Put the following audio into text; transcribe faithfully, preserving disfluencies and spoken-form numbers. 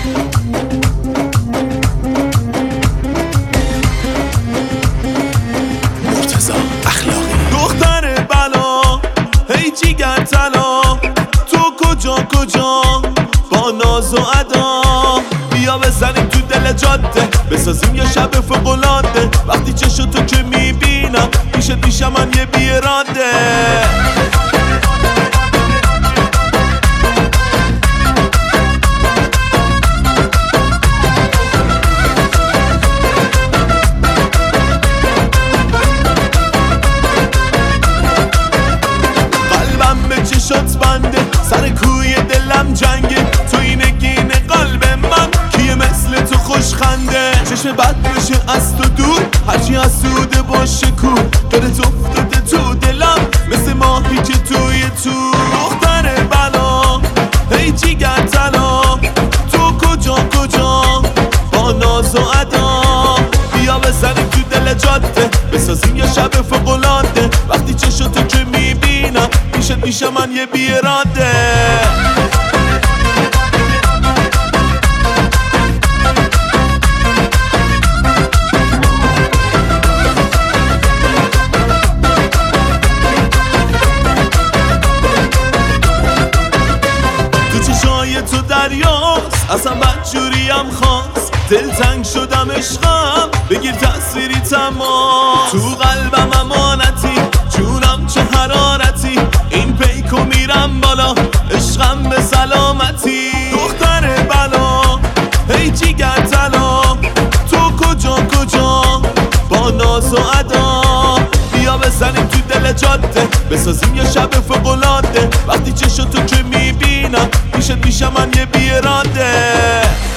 مرتضی اخلاقی. دختر بلا هی جیگر طلا، تو کجا کجا با ناز و ادا، بیا بزنیم تو دل جاده بسازیم یه شب فوق‌العاده. وقتی چشتو که میبینم میشه پیشم من یه بیراده. قلبم به چشات بنده، سر کوی دلم جنگه، تو این نگین قلب من کیه مثل تو خوشخنده. چشم بد بشه از تو دور، هرچی حسوده باشه کو، دلت افتاده تو دلم مثل ماهی که توی تو. دختر بلا هی جیگر طلا، تو کجا کجا با ناز و ادا، بیا بزنیم تو دل جاده بسازیم یه شب فوق‌العاده. وقتی چشتو که میبینم میشه میشه من یه بیراده. تو دریاست اصلا بدجوریم خواست، دلتنگ شدم عشقم بگیر تصویری تماس. تو قلبم امانتی جونم چه حرارتی، این پیکو میرم بالا عشقم به سلامتی. دختر بلا هی جیگر طلا، تو کجا کجا با ناز و ادا، بیا بزنیم تو دل جاده بسازیم یه شب فوق‌العاده. وقتی چشتو که میبینم میشه پیش من یه بیراده.